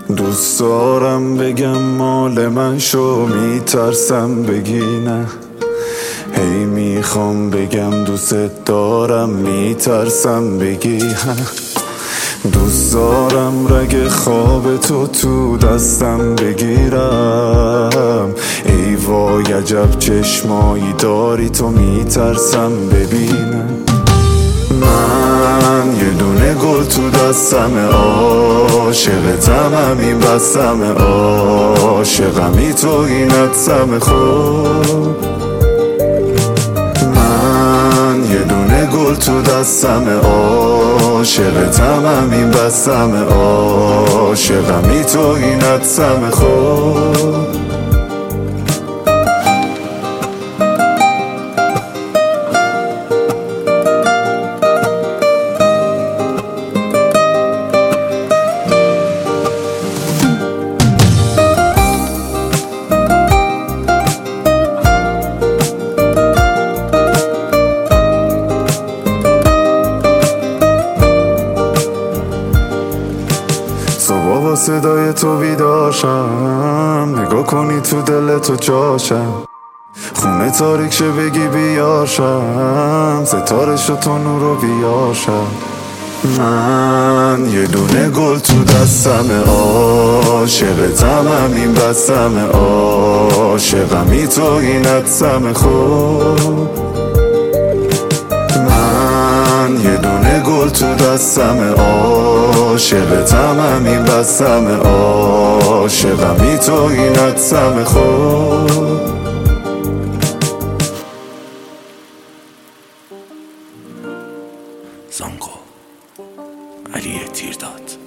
دوست دارم بگم مال من شو، میترسم بگی نه. هی میخوام بگم دوست دارم، میترسم بگی ها. دوست دارم رگ خواب تو دستم بگیرم. ای وای عجب چشمایی داری تو، میترسم ببینم. من یه دونه گل تو دستم، عاشقتم همین بستم، عاشقمی تو اینت سم خود. من یه دونه گل تو دستم، عاشقتم همین بستم، عاشقمی تو اینت سم خود. صبح با صدای تو بیداشم، نگاه کنی تو دل تو جاشم. خونه تاریک شه بگی بیاشم، ستاره شو تو نورو بیاشم. من یه دونه گل تو دستم، عاشقتم همین بستم، عاشقمی تو اینت سم خود. من یه دونه گل تو دستم، عاشقتم همین بستم، عاشقمی تو اینت سم خود. زانگو علی تیرداد.